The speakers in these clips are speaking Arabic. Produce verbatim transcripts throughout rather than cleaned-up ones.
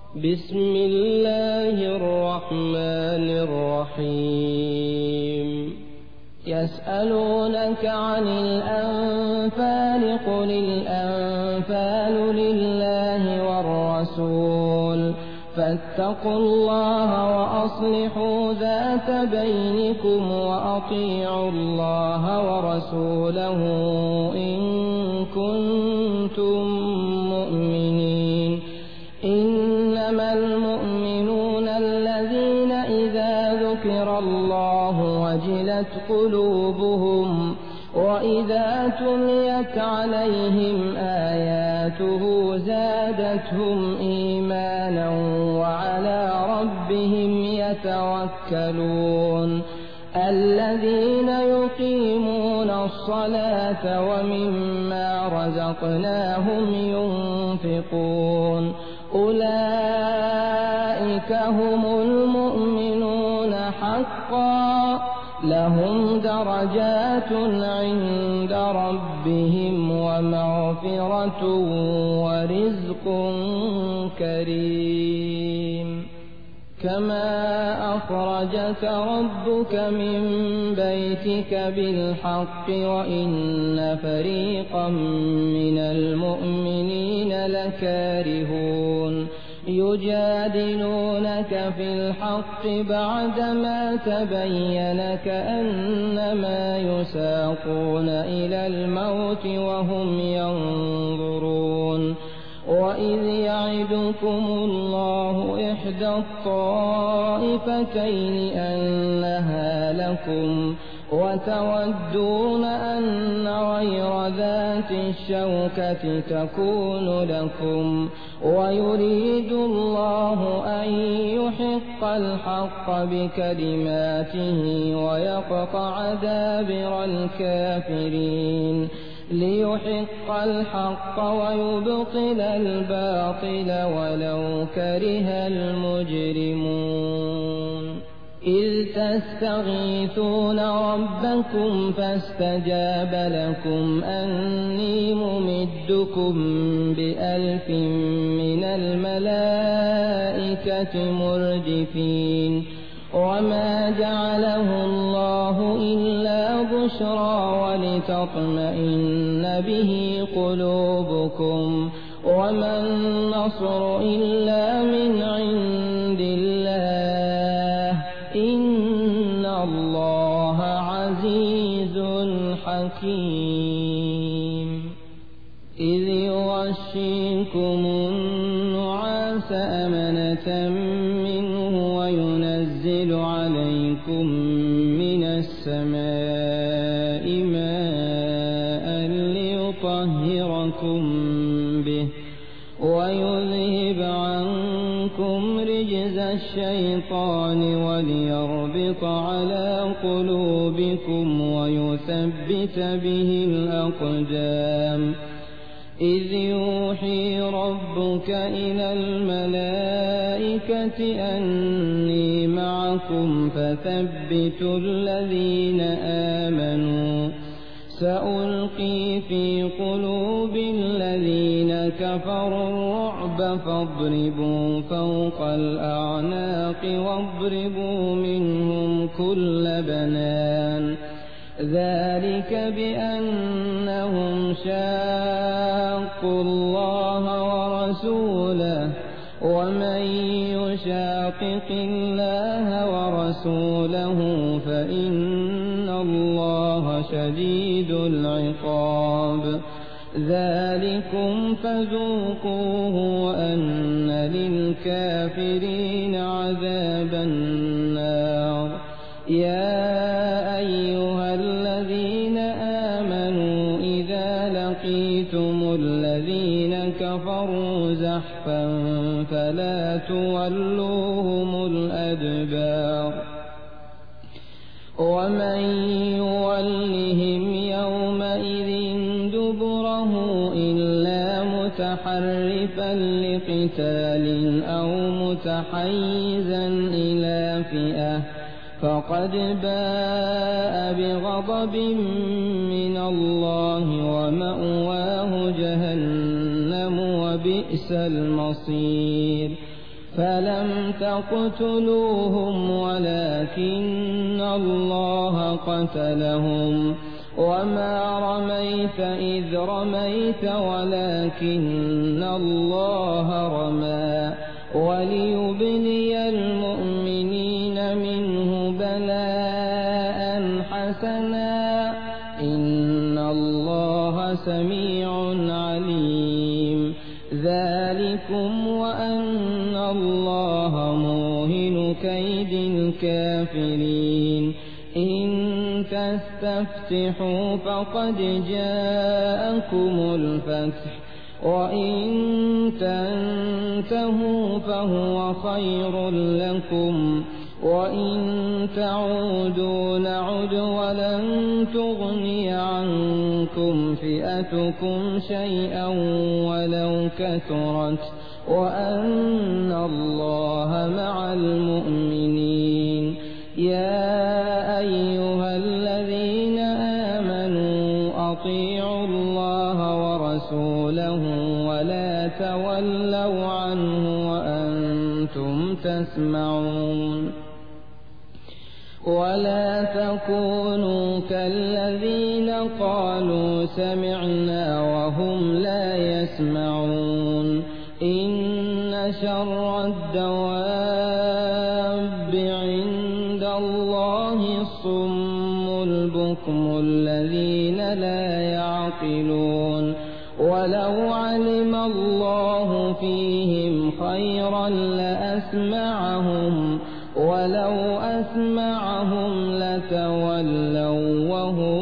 بسم الله الرحمن الرحيم يسألونك عن الأنفال قل الأنفال لله والرسول فاتقوا الله وأصلحوا ذات بينكم وأطيعوا الله ورسوله إن كنتم مؤمنين إنما المؤمنون الذين إذا ذكر الله وجلت قلوبهم وإذا تليت عليهم آياته زادتهم إيمانا وعلى ربهم يتوكلون الذين يقيمون الصلاة ومما رزقناهم ينفقون أولئك هم المؤمنون حقا لهم درجات عند ربهم ومغفرة ورزق كريم كما أخرجك ربك من بيتك بالحق وإن فريقا من المؤمنين لكارهون يجادلونك في الحق بعدما تبين كأنما يساقون إلى الموت وهم ينظرون وإذ يعدكم الله إحدى الطائفتين أنها لكم وتودون أن غير ذات الشوكة تكون لكم ويريد الله أن يحق الحق بكلماته ويقطع دابر الكافرين ليحق الحق ويبطل الباطل ولو كره المجرمون إذ تستغيثون ربكم فاستجاب لكم أني ممدكم بألف من الملائكة مردفين وما جعله الله إلا بشرى ولتطمئن به قلوبكم وما النصر إلا من عند الله إن الله عزيز حكيم إذ يغشيكم النعاس أمنة منه وينزل عليكم من السماء ماء ليطهركم به ويذهب عنكم رجز الشيطان وليربط على قلوبكم ويثبت به الأقدام إذ يوحي ربك إلى الملائكة أني معكم فثبتوا الذين آمنوا سألقي في قلوب الذين كفروا الرعب فاضربوا فوق الأعناق واضربوا منهم كل بنان ذلك بأنهم شاقوا الله ورسوله ومن يشاقق الله ورسوله فإن الله شديد العقاب ذلكم فذوقوه وأن للكافرين عذاب النار يا أيها الذين آمنوا إذا لقيتم الذين كفروا زحفا فلا تولوهم الأدبار ومن يولهم يومئذ دبره إلا متحرفا لقتال أو متحيزا إلى فئة فقد باء بغضب من الله ومأواه جهنم وبئس المصير فلم تقتلوهم ولكن الله قتلهم وما رميت إذ رميت ولكن الله رمى وليبلي المؤمنين منه بلاء حسنا إن الله سميع عليم ذلكم وأن الله موهن كيد الكافرين إن تستفتحوا فقد جاءكم الفتح وإن تنتهوا فهو خير لكم وإن تعودوا نعد ولن تغني عنكم فئتكم شيئا ولو كثرت وأن الله مع المؤمنين يا أيها الذين آمنوا أطيعوا الله ورسوله ولا تولوا عنه وأنتم تسمعون ولا تكونوا كالذين قالوا سمعنا وهم لا يسمعون إن شر الدواب عند الله الصم البكم الذين لا يعقلون ولو علم الله فيهم خيرا لأسمعهم ولو أسمعهم لتولوا وهم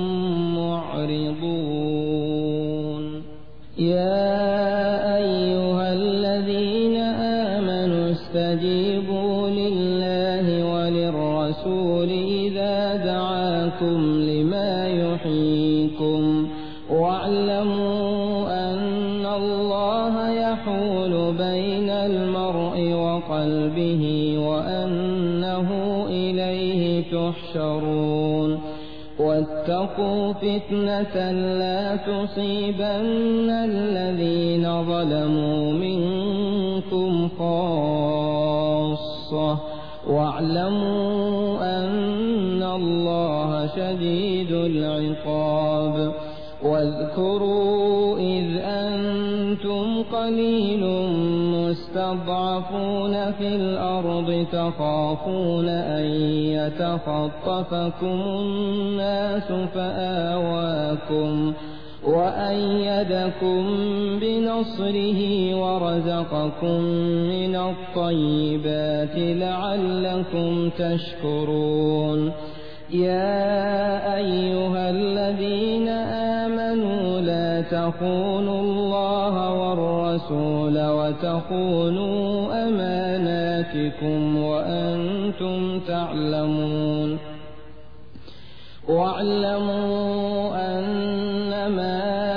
معرضون يا أيها الذين آمنوا استجيبوا لله وللرسول إذا دعاكم لما يحييكم واعلموا أن الله يحول بين المرء وقلبه وأنه إليه تحشرون واتقوا فتنة لا تصيبن الذين ظلموا منكم خاصة واعلموا أن الله شديد العقاب واذكروا إذ أنتم قليل مستضعفون في الأرض تخافون أن يتخطفكم الناس فآواكم وأيدكم بنصره ورزقكم من الطيبات لعلكم تشكرون يا أيها الذين آمنوا لا تخونوا الله والرسول وتخونوا أماناتكم وأنتم تعلمون واعلموا أنما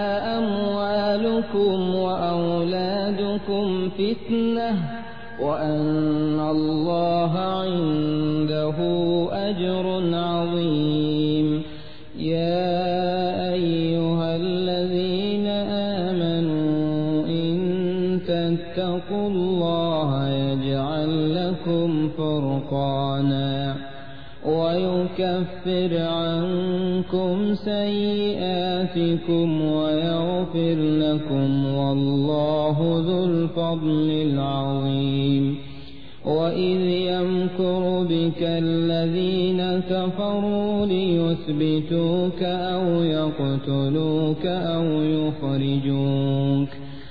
أموالكم وأولادكم فتنة وأن الله عنده أجر عظيم يا أيها الذين آمنوا إن تتقوا الله يجعل لكم فرقانا ويكفر عنكم سيئاتكم ويغفر لكم والله ذو الفضل العظيم وإذ يمكر بك الذين كفروا ليثبتوك أو يقتلوك أو يخرجوك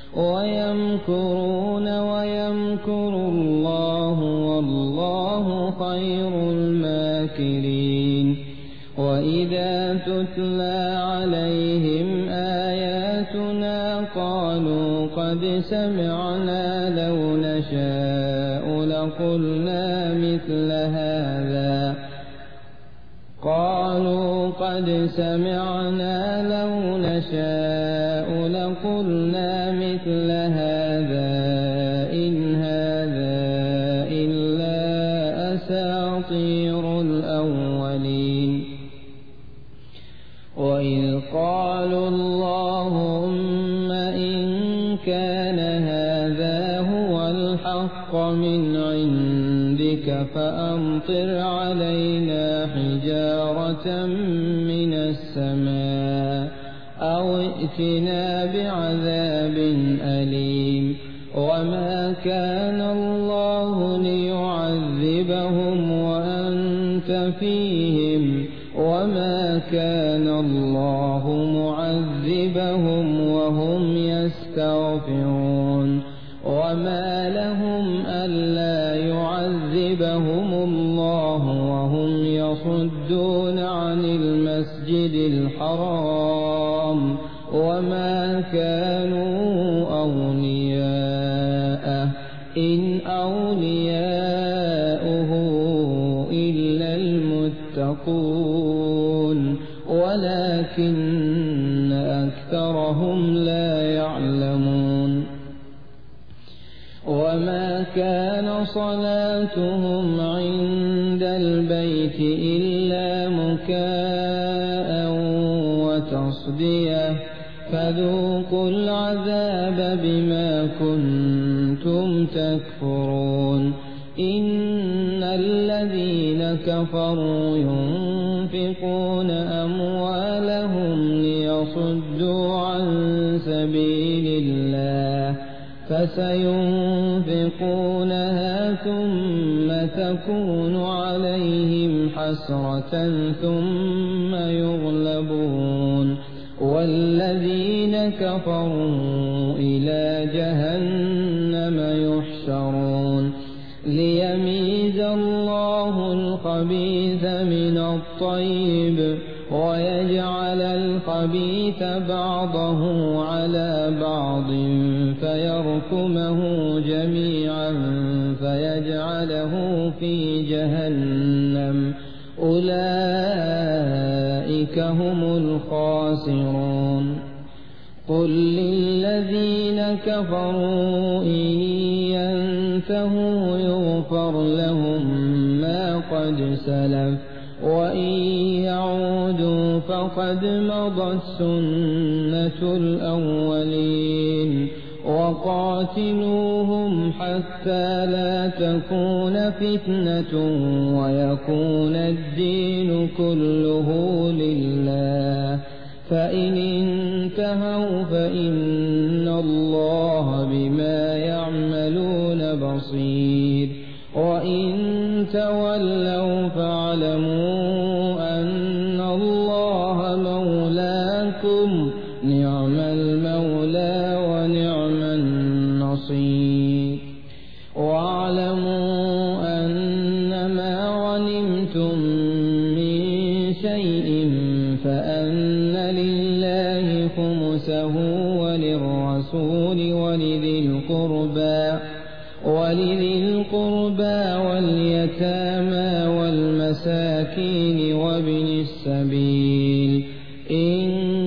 ويمكرون ويمكر الله والله خير الماكرين وإذا تتلى عليهم آياتنا قالوا قد سمعنا لو نشاء لقلنا مثل هذا قالوا قد سمعنا لو نشاء لقلنا مثل هذا إن هذا إلا أساطير الأولين وإذ قالوا اللهم إن كان هذا هو الحق الحق من عندك فأمطر علينا حجارة من السماء أو ائتنا بعذاب أليم وما كان الله ليعذبهم وأنت فيهم وما كان الله معذبهم وهم يستغفرون وما لهم ألا يعذبهم الله وهم يصدون عن المسجد الحرام وما كانوا أولياءه إن أولياؤه إلا المتقون ولكن أكثرهم لا يعلمون وما كان صلاتهم عند البيت إلا مكاء وتصدية فذوقوا العذاب بما كنتم تكفرون إن الذين كفروا ينفقون أموالهم ليصدوا عن سبيل الله فسينفقونها ثم تكون عليهم حسرة ثم يغلبون والذين كفروا إلى جهنم يحشرون ليميز الله الخبيث من الطيب ويجعل الخبيث بعضه على بعض فيركمه جميعا فيجعله في جهنم أولئك هم الخاسرون قل للذين كفروا إن ينتهوا يغفر لهم ما قد سلف وإن يعودوا فقد مضت سنة الأولين وقاتلوهم حتى لا تكون فتنة ويكون الدين كله لله فإن انتهوا فإن الله بما يعملون بصير وإن تولوا فاعلموا أن الله مولاكم نعم المولى ونعم النصير واعلموا أنما غنمتم من شيء فأن لله خمسه وللرسول ولذي القربى ولذي القربى واليتامى والمساكين وابن السبيل إن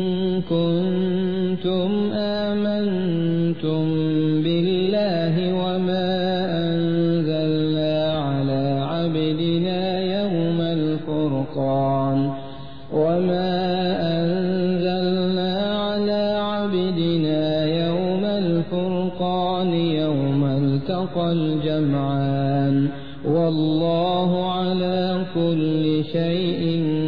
كنتم آمنتم بالله وما أنزلنا على عبدنا يوم الفرقان وما أنزلنا على عبدنا يوم الفرقان يوم التقى الجمعان والله على كل شيء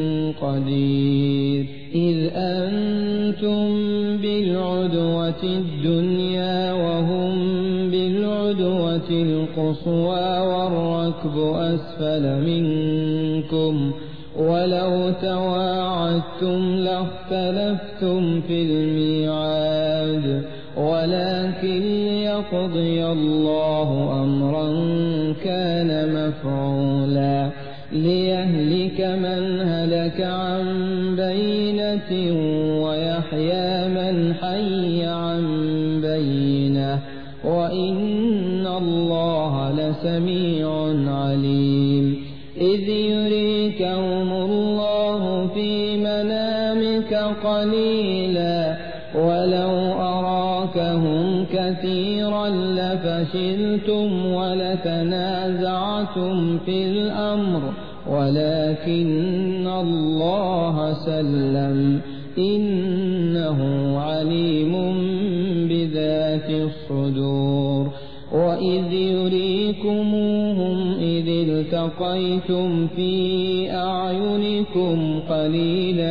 قدير إذ أنتم بالعدوة الدنيا وهم بالعدوة القصوى والركب أسفل منكم ولو تواعدتم لاختلفتم في الميعاد ولكن ليقضي الله أمرا كان مفعولا ليهلك من هلك عن بينة ويحيى من حي عن بينة وإن الله لسميع عليم إذ يريكهم الله في منامك قليلا ولو أراكهم كثيرا لفشلتم ولتنازعتم في الأمر ولكن الله سلم إنه عليم بذات الصدور وإذ يريد يخزيكموهم إذ التقيتم في أعينكم قليلا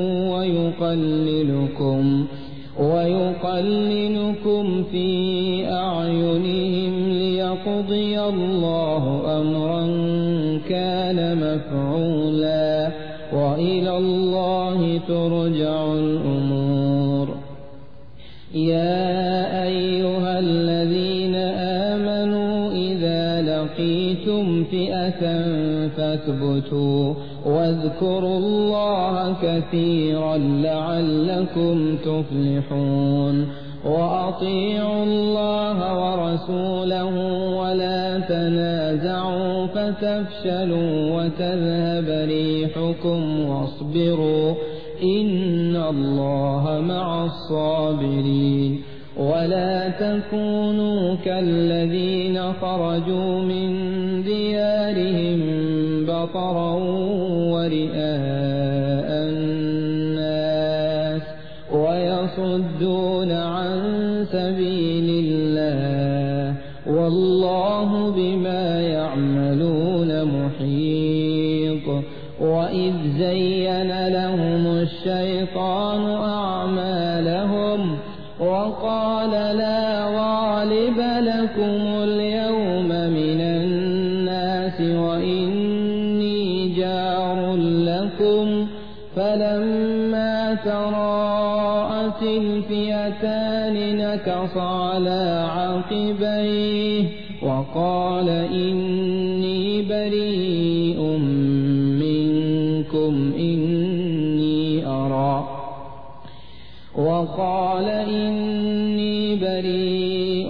ويقللكم ويقللكم في أعينهم ليقضي الله أمرا كان مفعولا وإلى الله ترجع الأمور. يا أيها الذين آمنوا إذا لقيتم فئة فاثبتوا واذكروا الله كثيرا لعلكم تفلحون. وأطيعوا الله ورسوله ولا تنازعوا فتفشلوا وتذهب ريحكم واصبروا إن الله مع الصابرين. ولا تكونوا كالذين خرجوا من ديارهم بطرا ورئاء الناس ويصدون عن سبيل الله والله بما يعملون محيط. وإذ زين لهم الشيطان أعمالهم وقال لا غالب لكم اليوم من الناس وإني جار لكم فلما تراءت الفئتان نكص على عقبيه وقال إني بريء منكم إني أرى وقال إني بريء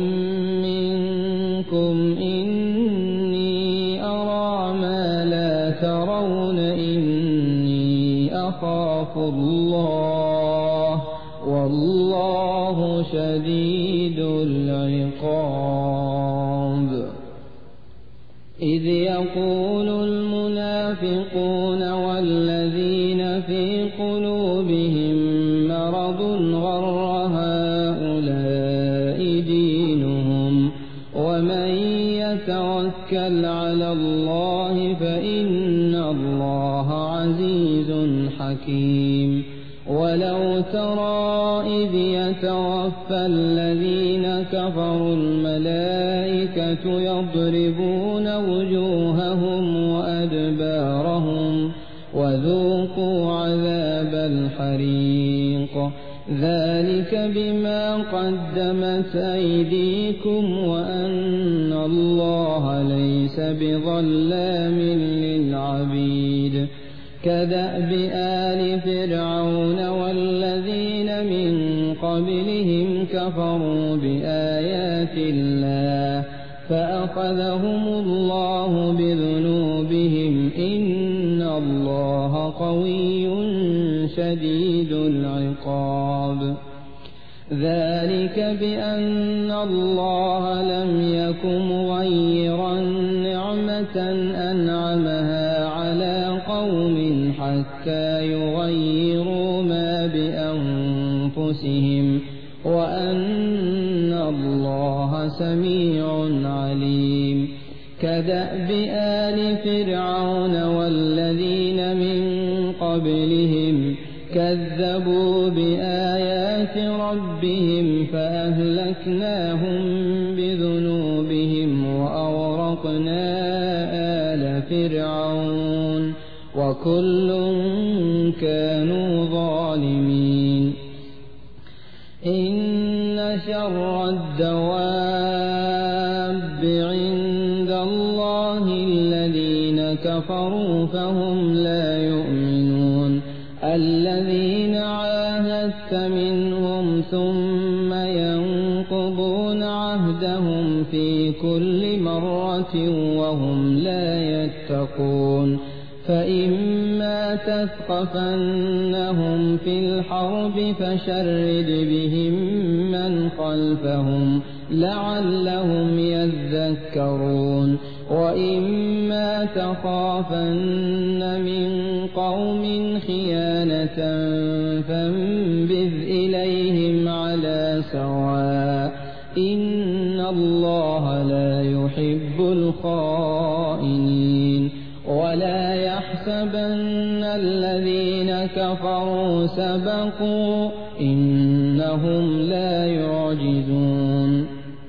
منكم إني أرى ما لا ترون إني أخاف الله والله شديد العقاب. إذ يقول المنافقون والذين في قلوبهم مرض غر هؤلاء دينهم ومن يتوكل على الله فإن الله عزيز حكيم. ولو ترى إذ يتوفى الذين كفروا الملائكة يضربون وجوههم وأدبارهم وذوقوا عذاب الحريق ذلك بما قدمت أيديكم وأن الله ليس بظلام للعبيد. كدأب آل فرعون والذين من قبلهم كفروا بآيات الله فأخذهم الله بذنوبهم إن الله قوي شديد العقاب. ذلك بأن الله لم يكن مغيرا نعمة أنعمها على قوم حتى يغيروا ما بأنفسهم وأن الله سميع عليم. كدأب آل فرعون والذين من قبلهم كذبوا بآيات ربهم فأهلكناهم بذنوبهم وأغرقنا آل فرعون وكل كانوا ظالمين. إن شر الدواب عند الله الذين كفروا فهم لا يؤمنون. الذين عاهدت منهم ثم ينقضون عهدهم في كل مرة وهم لا يتقون. فإما تثقفنهم في الحرب فشرد بهم من خلفهم لعلهم يذكرون. وإما تخافن من قوم خيانة فانبذ إليهم على سواء إن الله لا يحب يحب الخائنين ولا يحسبن الذين كفروا سبقوا إنهم لا يعجزون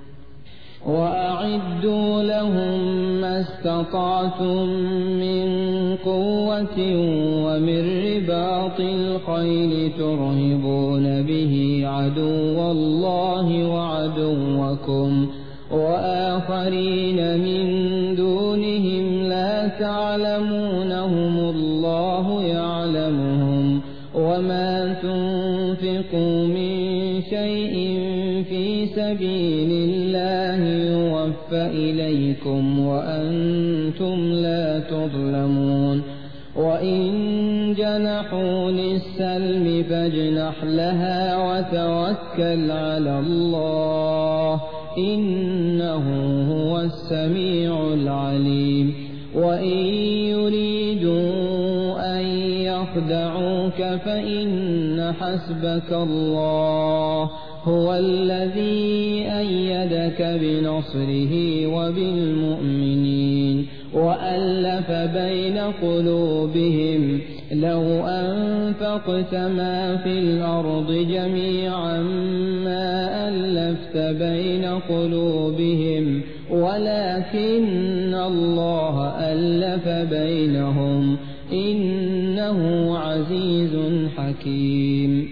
وأعدوا لهم ما استطعتم من قوة ومن رباط الخيل ترهبون به عدو الله وعدوكم وآخرين من دونهم لا تعلمونهم الله يعلمهم وما تنفقوا من شيء في سبيل الله يوفى إليكم وأنتم لا تظلمون وإن جنحوا للسلم فاجنح لها وتوكل على الله إنه هو السميع العليم وإن يريدوا أن يخدعوك فإن حسبك الله هو الذي أيدك بنصره وبالمؤمنين وألف بين قلوبهم لو أنفقت ما في الأرض جميعا ما ألفت بين قلوبهم ولكن الله ألف بينهم إنه عزيز حكيم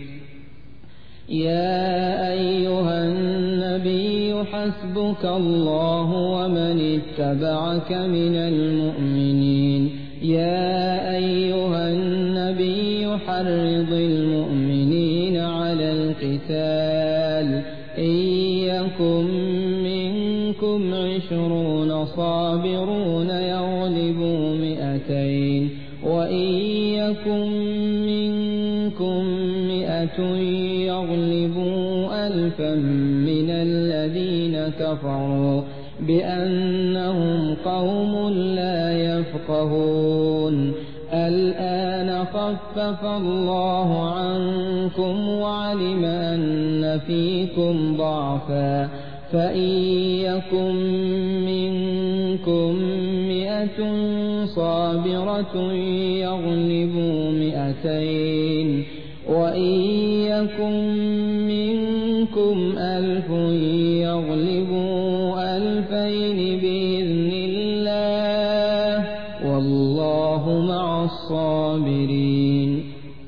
يا أيها النبي حسبك الله ومن اتبعك من المؤمنين يا أيها النبي حرض المؤمنين على القتال إن يكن منكم عشرون صابرون يغلبوا مئتين وإن يكن منكم مئة يغلبوا ألفا من الذين كفروا بأنهم قوم لا يفقهون الآن خفف الله عنكم وعلم أن فيكم ضعفا فإن يكن منكم مئة صابرة يغلبوا مئتين وإن يكن منكم ألف يغلبوا ألفين بإذن الله والله مع الصابرين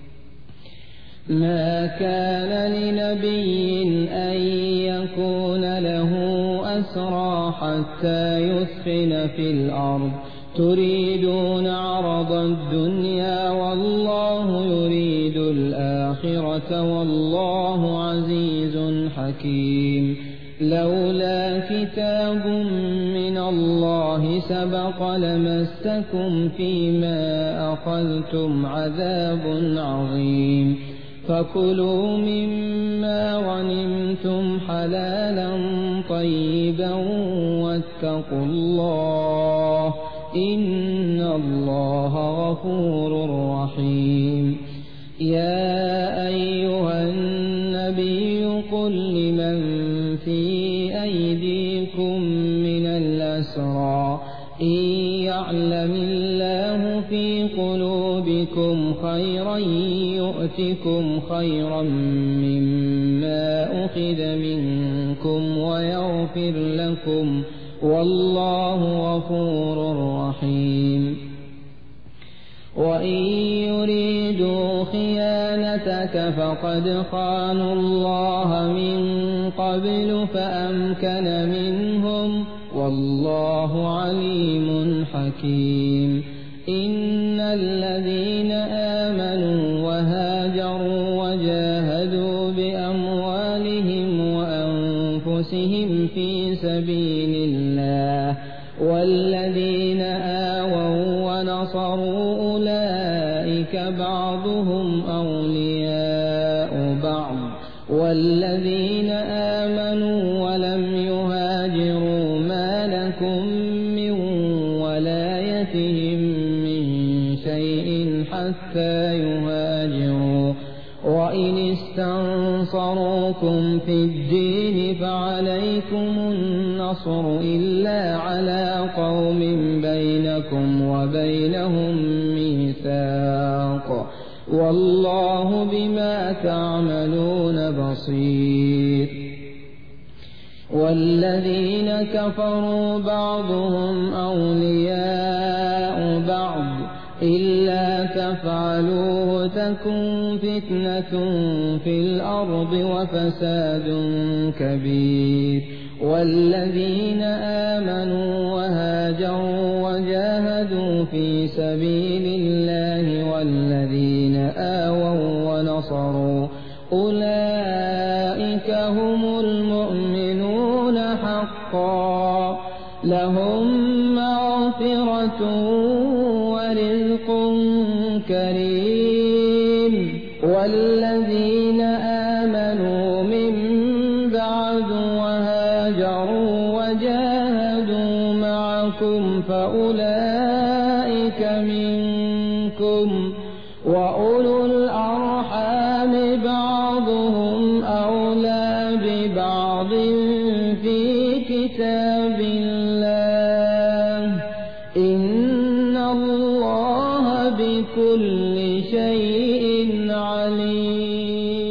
ما كان لنبي أن يكون له أسرى حتى يثخن في الأرض تريدون عرض الدنيا والله يريد الآخرة والله عزيز حكيم لولا كتاب من الله سبق لمسكم فيما أخذتم عذاب عظيم فكلوا مما غنمتم حلالا طيبا واتقوا الله إن الله غفور رحيم يا أيها النبي قل لمن في أيديكم من الأسرى إن يعلم الله في قلوبكم خيرا يؤتكم خيرا مما أخذ منكم ويغفر لكم والله غفور رحيم وإن يريدوا خيانتك فقد خانوا الله من قبل فأمكن منهم والله عليم حكيم إن الذين آمنوا وهاجروا وجاهدوا بأموالهم وأنفسهم في سبيل الله والذين آووا ونصروا أولئك بعضهم أولياء بعض والذين آمنوا ولم يهاجروا ما لكم من ولايتهم من شيء حتى يهاجروا وإن استنصروكم في الدين فعليكم النصر النصر إلا على قوم بينكم وبينهم ميثاق والله بما تعملون بصير والذين كفروا بعضهم أولياء بعض إلا تفعلوه تكن فتنة في الأرض وفساد كبير والذين آمنوا وهاجروا وجاهدوا في سبيل الله والذين آووا ونصروا أولئك هم المؤمنون حقا لهم مغفرة ورزق كريم والذين آمنوا من بعد وهاجروا وجاهدوا معكم فأولئك منكم وأولو الأرحام بعضهم أولى ببعض في كتاب الله إن الله بكل شيء عليم.